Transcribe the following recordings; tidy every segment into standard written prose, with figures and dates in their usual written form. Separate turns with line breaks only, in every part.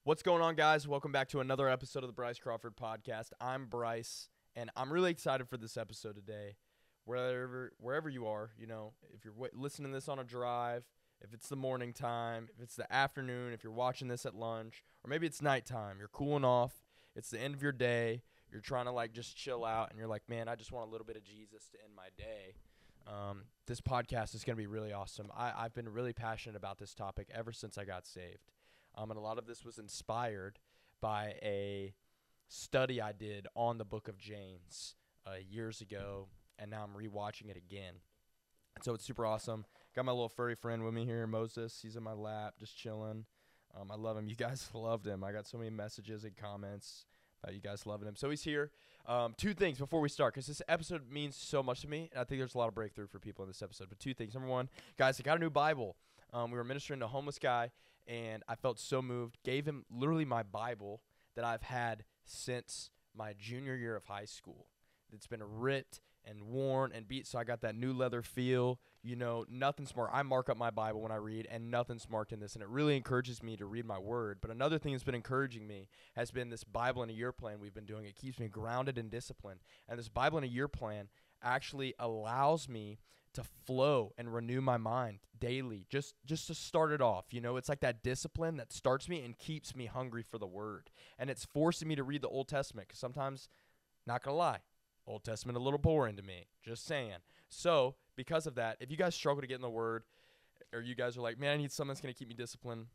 What's going on, guys? Welcome back to another episode of the Bryce Crawford Podcast. I'm Bryce, and I'm really excited for this episode today. Wherever you are, if you're listening to this on a drive, if it's the morning time, if it's the afternoon, if you're watching this at lunch, or maybe it's nighttime, you're cooling off, it's the end of your day, you're trying to just chill out, and you're like, man, I just want a little bit of Jesus to end my day. This podcast is going to be really awesome. I've been really passionate about this topic ever since I got saved. And a lot of this was inspired by a study I did on the book of James years ago, and now I'm rewatching it again. And so it's super awesome. Got my little furry friend with me here, Moses. He's in my lap, just chilling. I love him. You guys loved him. I got so many messages and comments about you guys loving him. So he's here. Two things before we start, because this episode means so much to me, and I think there's a lot of breakthrough for people in this episode. But two things. Number one, guys, I got a new Bible. We were ministering to a homeless guy, and I felt so moved. Gave him literally my Bible that I've had since my junior year of high school. It's been ripped and worn and beat, so I got that new leather feel. Nothing's marked. I mark up my Bible when I read, and nothing's marked in this, and it really encourages me to read my word. But another thing that's been encouraging me has been this Bible in a Year plan we've been doing. It keeps me grounded and disciplined, and this Bible in a Year plan actually allows me to flow and renew my mind daily, just to start it off. It's like that discipline that starts me and keeps me hungry for the word. And it's forcing me to read the Old Testament, because sometimes, not going to lie, Old Testament a little boring to me, just saying. So because of that, if you guys struggle to get in the word, or you guys are like, man, I need something that's going to keep me disciplined,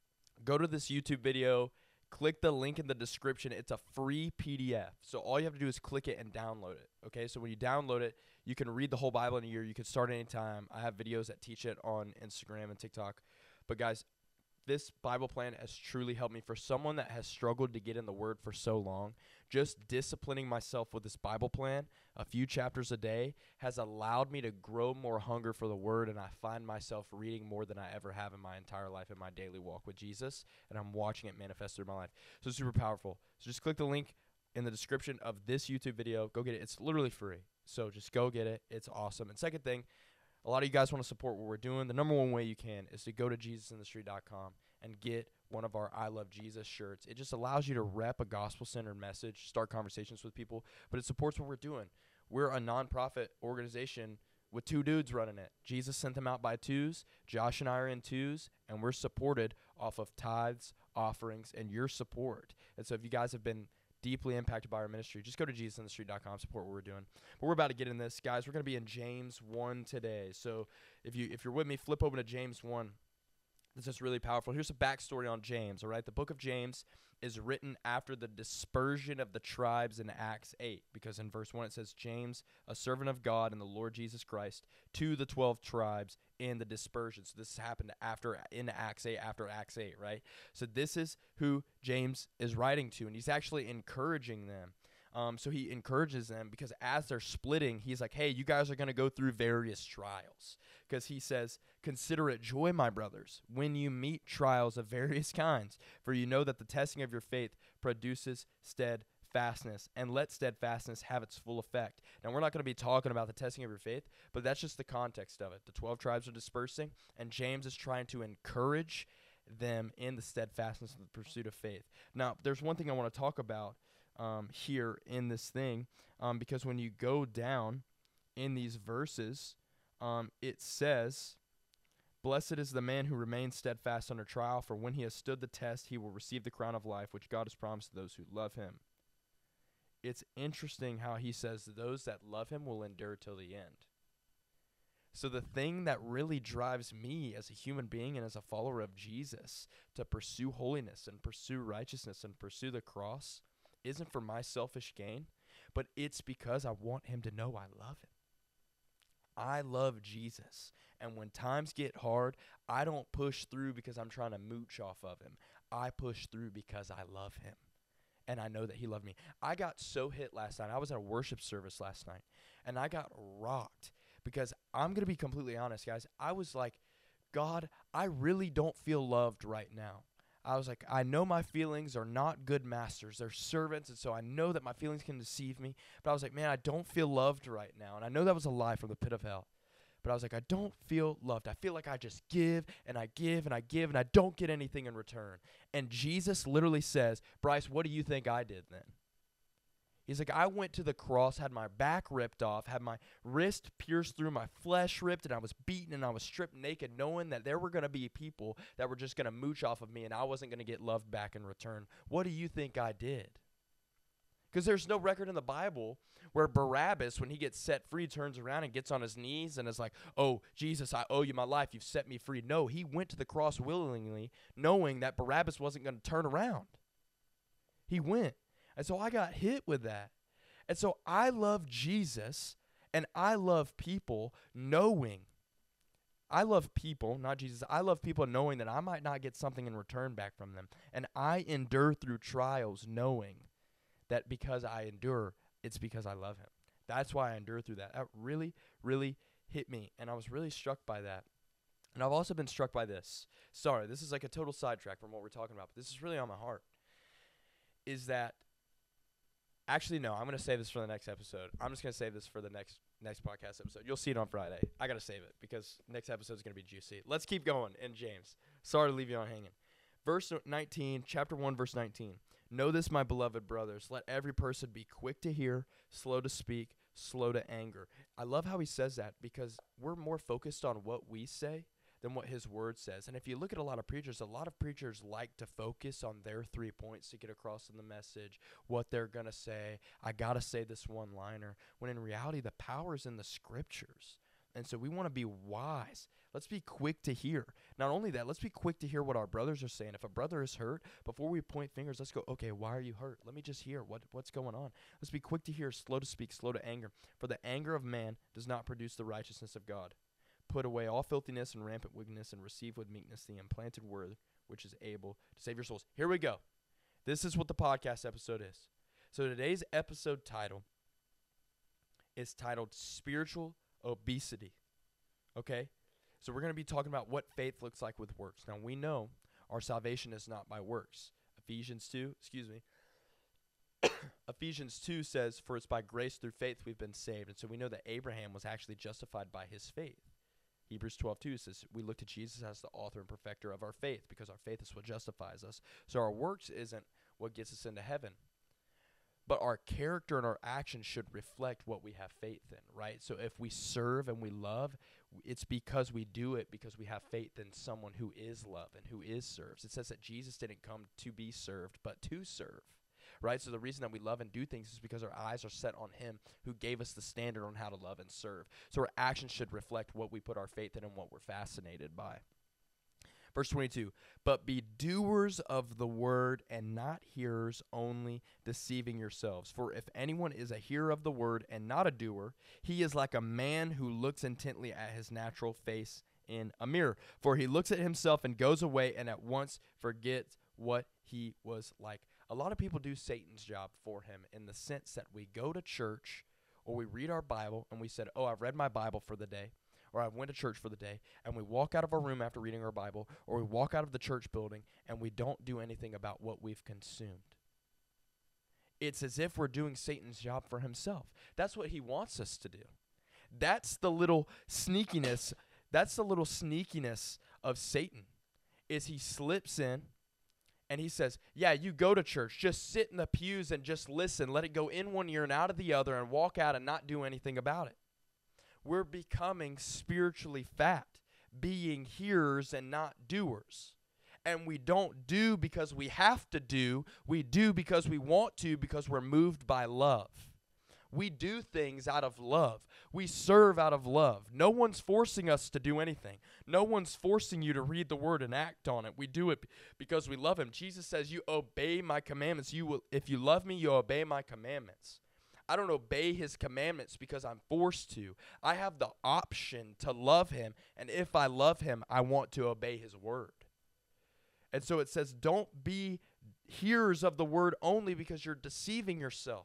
go to this YouTube video, click the link in the description. It's a free PDF. So all you have to do is click it and download it. Okay, so when you download it, you can read the whole Bible in a year. You can start anytime. I have videos that teach it on Instagram and TikTok. But guys, this Bible plan has truly helped me. For someone that has struggled to get in the Word for so long, just disciplining myself with this Bible plan, a few chapters a day, has allowed me to grow more hunger for the Word, and I find myself reading more than I ever have in my entire life in my daily walk with Jesus, and I'm watching it manifest through my life. So it's super powerful. So just click the link in the description of this YouTube video. Go get it. It's literally free. So just go get it. It's awesome. And second thing, a lot of you guys want to support what we're doing. The number one way you can is to go to JesusInTheStreet.com and get one of our I Love Jesus shirts. It just allows you to rep a gospel-centered message, start conversations with people, but it supports what we're doing. We're a nonprofit organization with two dudes running it. Jesus sent them out by twos. Josh and I are in twos, and we're supported off of tithes, offerings, and your support. And so if you guys have been deeply impacted by our ministry, just go to JesusInTheStreet.com, support what we're doing. But we're about to get in this, guys. We're going to be in James 1 today. So if you're with me, flip open to James 1. This is really powerful. Here's a backstory on James, all right? The book of James is written after the dispersion of the tribes in Acts 8, because in verse 1 it says, James, a servant of God and the Lord Jesus Christ, to the 12 tribes in the dispersion. So this happened after Acts 8, right? So this is who James is writing to, and he's actually encouraging them. So he encourages them because as they're splitting, he's like, hey, you guys are going to go through various trials. Because he says, consider it joy, my brothers, when you meet trials of various kinds. For you know that the testing of your faith produces steadfastness. And let steadfastness have its full effect. Now, we're not going to be talking about the testing of your faith, but that's just the context of it. The 12 tribes are dispersing, and James is trying to encourage them in the steadfastness of the pursuit of faith. Now, there's one thing I want to talk about here in this thing, because when you go down in these verses, it says, blessed is the man who remains steadfast under trial, for when he has stood the test, he will receive the crown of life, which God has promised to those who love him. It's interesting how he says those that love him will endure till the end. So the thing that really drives me as a human being and as a follower of Jesus to pursue holiness and pursue righteousness and pursue the cross isn't for my selfish gain, but it's because I want him to know I love him. I love Jesus, and when times get hard, I don't push through because I'm trying to mooch off of him. I push through because I love him, and I know that he loved me. I got so hit last night. I was at a worship service last night, and I got rocked because I'm going to be completely honest, guys. I was like, God, I really don't feel loved right now. I was like, I know my feelings are not good masters. They're servants, and so I know that my feelings can deceive me. But I was like, man, I don't feel loved right now. And I know that was a lie from the pit of hell. But I was like, I don't feel loved. I feel like I just give and I give and I give and I don't get anything in return. And Jesus literally says, Bryce, what do you think I did then? He's like, I went to the cross, had my back ripped off, had my wrist pierced through, my flesh ripped, and I was beaten and I was stripped naked, knowing that there were going to be people that were just going to mooch off of me and I wasn't going to get loved back in return. What do you think I did? Because there's no record in the Bible where Barabbas, when he gets set free, turns around and gets on his knees and is like, oh, Jesus, I owe you my life. You've set me free. No, he went to the cross willingly, knowing that Barabbas wasn't going to turn around. He went. And so I got hit with that. And so I love Jesus and I love people knowing. I love people, not Jesus. I love people knowing that I might not get something in return back from them. And I endure through trials knowing that because I endure, it's because I love him. That's why I endure through that. That really, really hit me. And I was really struck by that. And I've also been struck by this. Sorry, this is like a total sidetrack from what we're talking about. But this is really on my heart. Is that actually, no, I'm going to save this for the next episode. I'm just going to save this for the next podcast episode. You'll see it on Friday. I got to save it because next episode is going to be juicy. Let's keep going in James. Sorry to leave you on hanging. Verse 19, chapter 1, verse 19. Know this, my beloved brothers. Let every person be quick to hear, slow to speak, slow to anger. I love how he says that because we're more focused on what we say than what his word says. And if you look at a lot of preachers like to focus on their 3 points to get across in the message, what they're going to say. I got to say this one-liner. When in reality, the power is in the scriptures. And so we want to be wise. Let's be quick to hear. Not only that, let's be quick to hear what our brothers are saying. If a brother is hurt, before we point fingers, let's go, okay, why are you hurt? Let me just hear what's going on. Let's be quick to hear, slow to speak, slow to anger. For the anger of man does not produce the righteousness of God. Put away all filthiness and rampant wickedness and receive with meekness the implanted word which is able to save your souls. Here we go. This is what the podcast episode is. So today's episode title is titled Spiritual Obesity. Okay? So we're going to be talking about what faith looks like with works. Now we know our salvation is not by works. Ephesians 2 says, for it's by grace through faith we've been saved. And so we know that Abraham was actually justified by his faith. Hebrews 12:2 says we look to Jesus as the author and perfecter of our faith because our faith is what justifies us. So our works isn't what gets us into heaven. But our character and our actions should reflect what we have faith in, right? So if we serve and we love, it's because we do it because we have faith in someone who is love and who is serves. It says that Jesus didn't come to be served, but to serve, right? So the reason that we love and do things is because our eyes are set on him who gave us the standard on how to love and serve. So our actions should reflect what we put our faith in and what we're fascinated by. Verse 22, but be doers of the word and not hearers only, deceiving yourselves. For if anyone is a hearer of the word and not a doer, he is like a man who looks intently at his natural face in a mirror. For he looks at himself and goes away and at once forgets what he was like. A lot of people do Satan's job for him in the sense that we go to church or we read our Bible and we said, oh, I've read my Bible for the day. Or I went to church for the day, and we walk out of our room after reading our Bible, or we walk out of the church building, and we don't do anything about what we've consumed. It's as if we're doing Satan's job for himself. That's what he wants us to do. That's the little sneakiness. That's the little sneakiness of Satan, is he slips in, and he says, yeah, you go to church. Just sit in the pews and just listen. Let it go in one ear and out of the other, and walk out and not do anything about it. We're becoming spiritually fat, being hearers and not doers. And we don't do because we have to do. We do because we want to, because we're moved by love. We do things out of love. We serve out of love. No one's forcing us to do anything. No one's forcing you to read the word and act on it. We do it because we love him. Jesus says, you obey my commandments. If you love me, you obey my commandments. I don't obey his commandments because I'm forced to. I have the option to love him, and if I love him, I want to obey his word. And so it says, don't be hearers of the word only because you're deceiving yourself.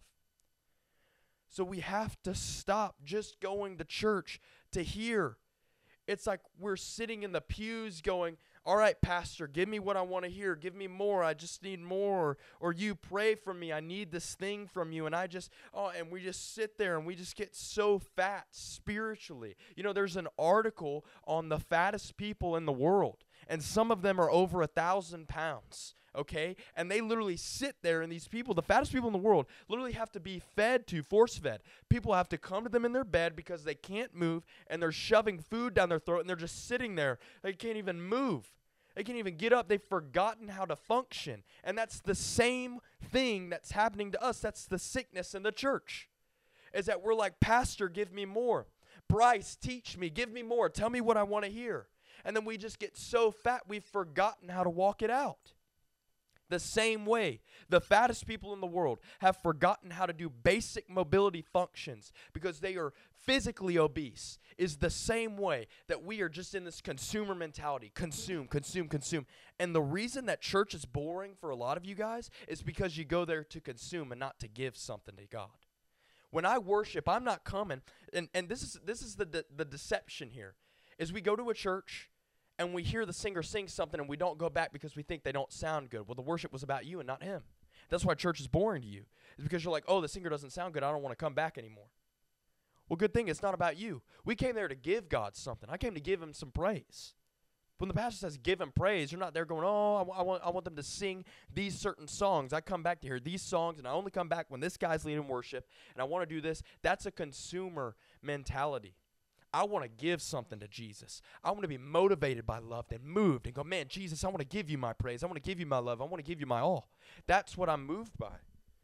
So we have to stop just going to church to hear. It's like we're sitting in the pews going, All right, pastor, give me what I want to hear. Give me more. I just need more. Or you pray for me. I need this thing from you. And and we just sit there and we just get so fat spiritually. You know, there's an article on the fattest people in the world, and some of them are over 1,000 pounds. Okay, and they literally sit there, and these people, the fattest people in the world, literally have to be force fed. People have to come to them in their bed because they can't move, and they're shoving food down their throat, and they're just sitting there. They can't even move. They can't even get up. They've forgotten how to function. And that's the same thing that's happening to us. That's the sickness in the church, is that we're like, pastor, give me more. Bryce, teach me. Give me more. Tell me what I want to hear. And then we just get so fat, we've forgotten how to walk it out. The same way, the fattest people in the world have forgotten how to do basic mobility functions because they are physically obese, is the same way that we are just in this consumer mentality. Consume, consume, consume. And the reason that church is boring for a lot of you guys is because you go there to consume and not to give something to God. When I worship, I'm not coming, and this is the deception here, is we go to a church and we hear the singer sing something and we don't go back because we think they don't sound good. Well, the worship was about you and not him. That's why church is boring to you. It's because you're like, oh, the singer doesn't sound good. I don't want to come back anymore. Well, good thing it's not about you. We came there to give God something. I came to give him some praise. When the pastor says give him praise, you're not there going, oh, I want them to sing these certain songs. I come back to hear these songs, and I only come back when this guy's leading worship, and I want to do this. That's a consumer mentality. I want to give something to Jesus. I want to be motivated by love and moved and go, man, Jesus, I want to give you my praise. I want to give you my love. I want to give you my all. That's what I'm moved by.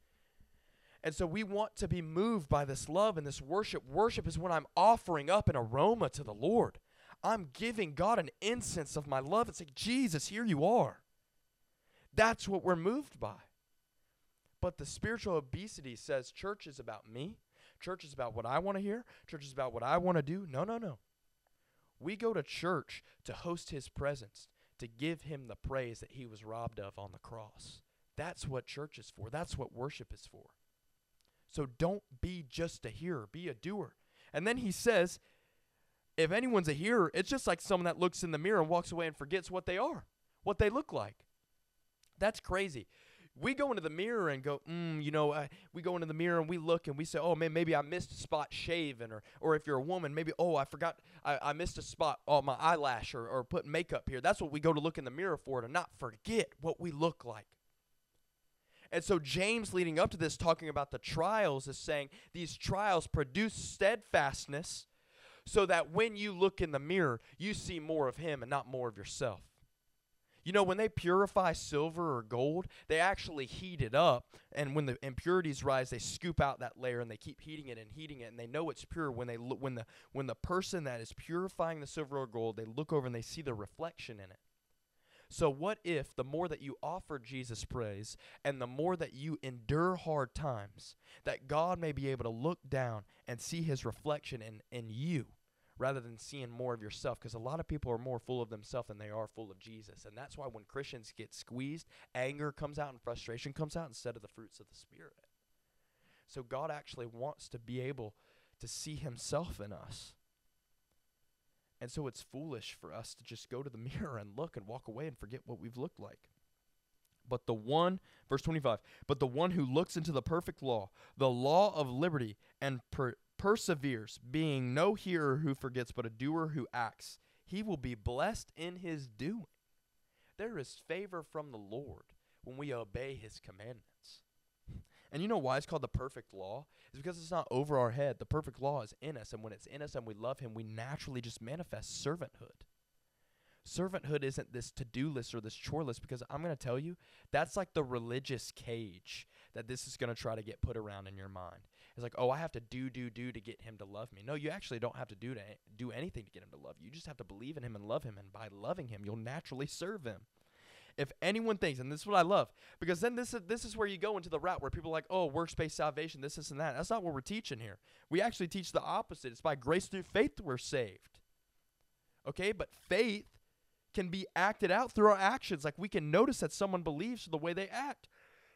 And so we want to be moved by this love and this worship. Worship is when I'm offering up an aroma to the Lord. I'm giving God an incense of my love and saying, Jesus, here you are. That's what we're moved by. But the spiritual obesity says church is about me. Church is about what I want to hear. Church is about what I want to do. No. We go to church to host his presence, to give him the praise that he was robbed of on the cross. That's what church is for. That's what worship is for. So don't be just a hearer. Be a doer. And then he says, if anyone's a hearer, it's just like someone that looks in the mirror and walks away and forgets what they are, what they look like. That's crazy. We go into the mirror and go, we go into the mirror and we look and we say, oh, man, maybe I missed a spot shaving. Or if you're a woman, maybe, I forgot, I missed a spot on my eyelash or put makeup here. That's what we go to look in the mirror for, to not forget what we look like. And so James, leading up to this, talking about the trials, is saying these trials produce steadfastness so that when you look in the mirror, you see more of him and not more of yourself. You know, when they purify silver or gold, they actually heat it up, and when the impurities rise, they scoop out that layer and they keep heating it, and they know it's pure. When the person that is purifying the silver or gold, they look over and they see the reflection in it. So what if the more that you offer Jesus praise and the more that you endure hard times, that God may be able to look down and see his reflection in you, rather than seeing more of yourself, because a lot of people are more full of themselves than they are full of Jesus. And that's why when Christians get squeezed, anger comes out and frustration comes out instead of the fruits of the Spirit. So God actually wants to be able to see himself in us. And so it's foolish for us to just go to the mirror and look and walk away and forget what we've looked like. But the one, verse 25, but the one who looks into the perfect law, the law of liberty, and perseveres, being no hearer who forgets, but a doer who acts, he will be blessed in his doing. There is favor from the Lord when we obey his commandments. And you know why it's called the perfect law? It's because it's not over our head. The perfect law is in us, and when it's in us and we love him, we naturally just manifest servanthood. Servanthood isn't this to-do list or this chore list, because I'm going to tell you, that's like the religious cage that this is going to try to get put around in your mind. It's like, I have to do to get him to love me. No, you actually don't have to do anything to get him to love you. You just have to believe in him and love him, and by loving him, you'll naturally serve him. If anyone thinks, and this is what I love, because then this is where you go into the route where people are like, works-based salvation, this and that. That's not what we're teaching here. We actually teach the opposite. It's by grace through faith we're saved. Okay, but faith can be acted out through our actions. Like we can notice that someone believes the way they act.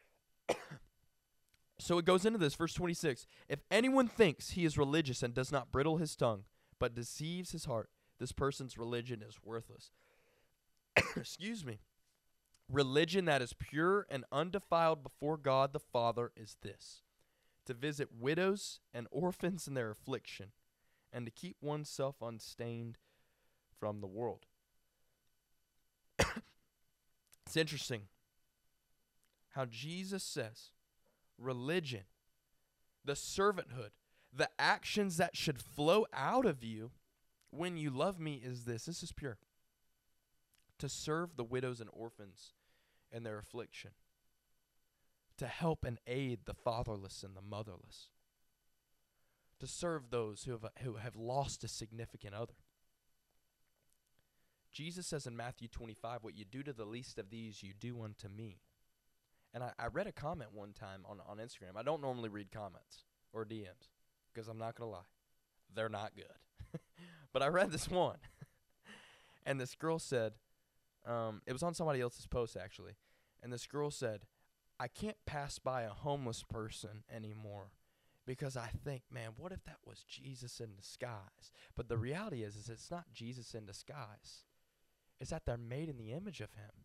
So it goes into this, verse 26. If anyone thinks he is religious and does not bridle his tongue, but deceives his heart, this person's religion is worthless. excuse me, religion that is pure and undefiled before God the Father is this: to visit widows and orphans in their affliction, and to keep oneself unstained from the world. It's interesting how Jesus says religion, the servanthood, the actions that should flow out of you when you love me is this. This is pure. To serve the widows and orphans in their affliction. To help and aid the fatherless and the motherless. To serve those who have lost a significant other. Jesus says in Matthew 25, what you do to the least of these, you do unto me. And I read a comment one time on Instagram. I don't normally read comments or DMs because I'm not going to lie. They're not good. But I read this one. And this girl said, it was on somebody else's post actually. And this girl said, I can't pass by a homeless person anymore because I think, man, what if that was Jesus in disguise? But the reality is it's not Jesus in disguise. It's that they're made in the image of him.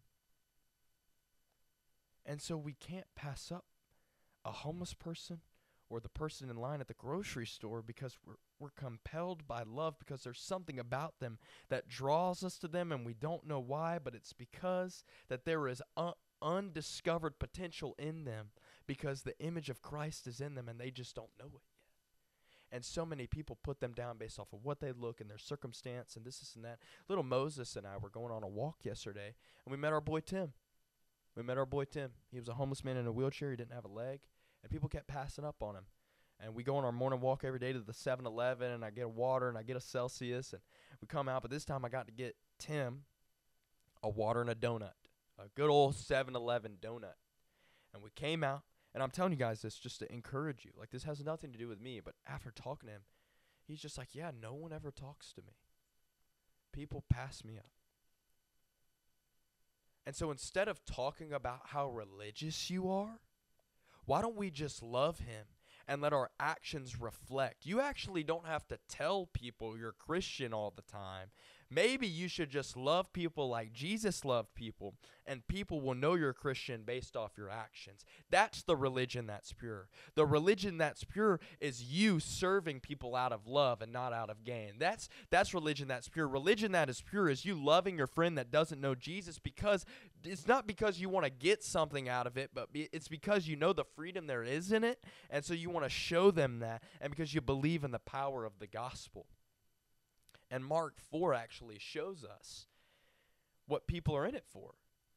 And so we can't pass up a homeless person or the person in line at the grocery store because we're compelled by love, because there's something about them that draws us to them and we don't know why, but it's because that there is undiscovered potential in them because the image of Christ is in them and they just don't know it yet. And so many people put them down based off of what they look and their circumstance and this and that. Little Moses and I were going on a walk yesterday, and we met our boy Tim. He was a homeless man in a wheelchair. He didn't have a leg, and people kept passing up on him. And we go on our morning walk every day to the 7-Eleven, and I get a water, and I get a Celsius, and we come out. But this time I got to get Tim a water and a donut, a good old 7-Eleven donut. And we came out. And I'm telling you guys this just to encourage you. Like, this has nothing to do with me, but after talking to him, he's just like, yeah, no one ever talks to me. People pass me up. And so instead of talking about how religious you are, why don't we just love him and let our actions reflect? You actually don't have to tell people you're Christian all the time. Maybe you should just love people like Jesus loved people, and people will know you're a Christian based off your actions. That's the religion that's pure. The religion that's pure is you serving people out of love and not out of gain. That's religion that's pure. Religion that is pure is you loving your friend that doesn't know Jesus, because it's not because you want to get something out of it, but it's because you know the freedom there is in it, and so you want to show them that, and because you believe in the power of the gospel. And Mark 4 actually shows us what people are in it for.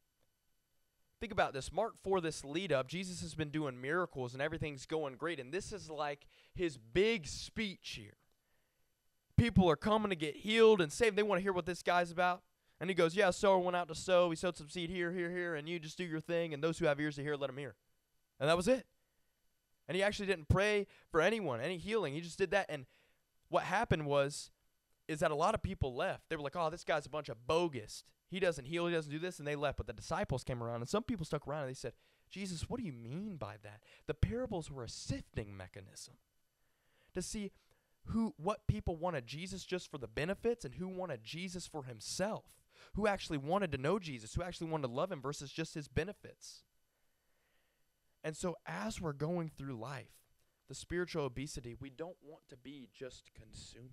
Think about this. Mark 4, this lead up, Jesus has been doing miracles and everything's going great. And this is like his big speech here. People are coming to get healed and saved. They want to hear what this guy's about. And he goes, yeah, a sower went out to sow. He sowed some seed here, here, here. And you just do your thing. And those who have ears to hear, let them hear. And that was it. And he actually didn't pray for anyone, any healing. He just did that. And what happened is that a lot of people left. They were like, oh, this guy's a bunch of bogus. He doesn't heal, he doesn't do this, and they left. But the disciples came around, and some people stuck around, and they said, Jesus, what do you mean by that? The parables were a sifting mechanism to see what people wanted Jesus just for the benefits and who wanted Jesus for himself, who actually wanted to know Jesus, who actually wanted to love him versus just his benefits. And so as we're going through life, the spiritual obesity, we don't want to be just consumers.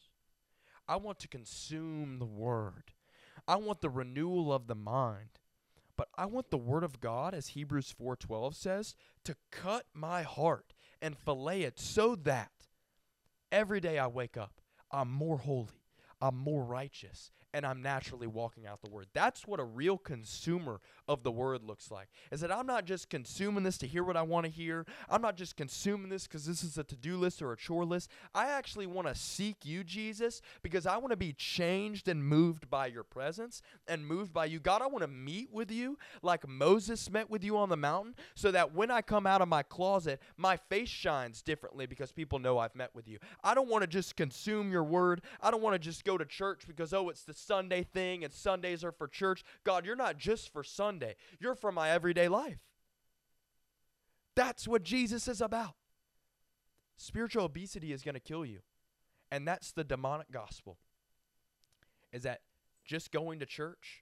I want to consume the word. I want the renewal of the mind. But I want the word of God, as Hebrews 4:12 says, to cut my heart and fillet it so that every day I wake up, I'm more holy, I'm more righteous, and I'm naturally walking out the word. That's what a real consumer of the word looks like. Is that I'm not just consuming this to hear what I want to hear. I'm not just consuming this because this is a to-do list or a chore list. I actually want to seek you, Jesus, because I want to be changed and moved by your presence and moved by you. God, I want to meet with you like Moses met with you on the mountain, so that when I come out of my closet, my face shines differently because people know I've met with you. I don't want to just consume your word. I don't want to just go to church because, oh, it's the Sunday thing and Sundays are for church. God, you're not just for Sunday. You're for my everyday life. That's what Jesus is about. Spiritual obesity is going to kill you. And that's the demonic gospel. Is that just going to church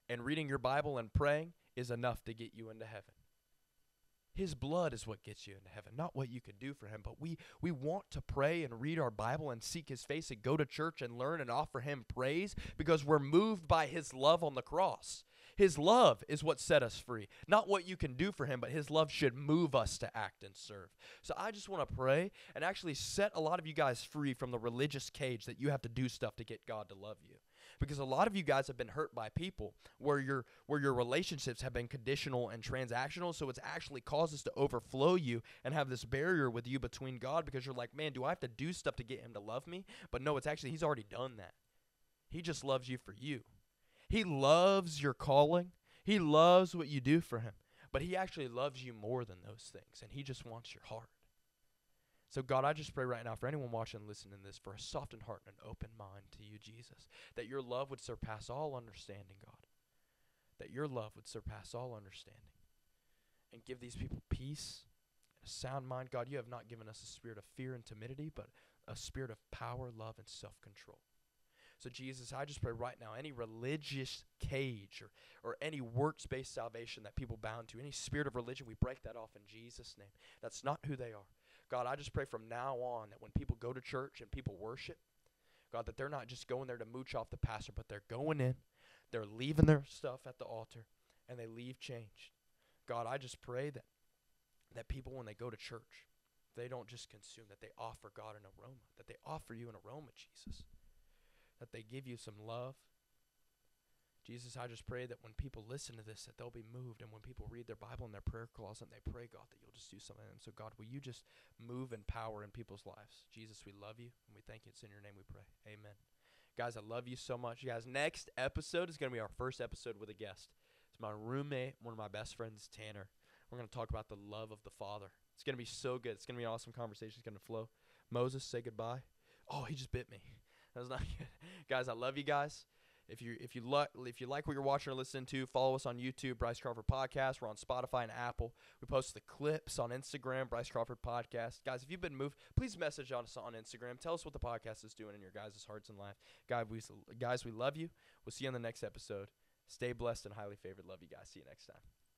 And reading your Bible and praying is enough to get you into heaven. His blood is what gets you into heaven, not what you can do for him. But we want to pray and read our Bible and seek his face and go to church and learn and offer him praise because we're moved by his love on the cross. His love is what set us free, not what you can do for him, but his love should move us to act and serve. So I just want to pray and actually set a lot of you guys free from the religious cage that you have to do stuff to get God to love you. Because a lot of you guys have been hurt by people where your relationships have been conditional and transactional, so it's actually caused us to overflow you and have this barrier with you between God because you're like, man, do I have to do stuff to get him to love me? But no, it's actually he's already done that. He just loves you for you. He loves your calling. He loves what you do for him. But he actually loves you more than those things, and he just wants your heart. So, God, I just pray right now for anyone watching and listening to this for a softened heart and an open mind to you, Jesus, that your love would surpass all understanding, God, that your love would surpass all understanding and give these people peace and a sound mind. God, you have not given us a spirit of fear and timidity, but a spirit of power, love, and self-control. So, Jesus, I just pray right now, any religious cage or any works-based salvation that people bound to, any spirit of religion, we break that off in Jesus' name. That's not who they are. God, I just pray from now on that when people go to church and people worship, God, that they're not just going there to mooch off the pastor, but they're going in, they're leaving their stuff at the altar, and they leave changed. God, I just pray that people, when they go to church, they don't just consume, that they offer God an aroma, that they offer you an aroma, Jesus, that they give you some love. Jesus, I just pray that when people listen to this, that they'll be moved. And when people read their Bible in their prayer closet and they pray, God, that you'll just do something. And so, God, will you just move in power in people's lives? Jesus, we love you, and we thank you. It's in your name we pray. Amen. Guys, I love you so much. You guys, next episode is going to be our first episode with a guest. It's my roommate, one of my best friends, Tanner. We're going to talk about the love of the Father. It's going to be so good. It's going to be an awesome conversation. It's going to flow. Moses, say goodbye. Oh, he just bit me. That was not good. Guys, I love you guys. If you like what you're watching or listening to, follow us on YouTube, Bryce Crawford Podcast. We're on Spotify and Apple. We post the clips on Instagram, Bryce Crawford Podcast. Guys, if you've been moved, please message us on Instagram. Tell us what the podcast is doing in your guys' hearts and lives. Guys, we love you. We'll see you on the next episode. Stay blessed and highly favored. Love you guys. See you next time.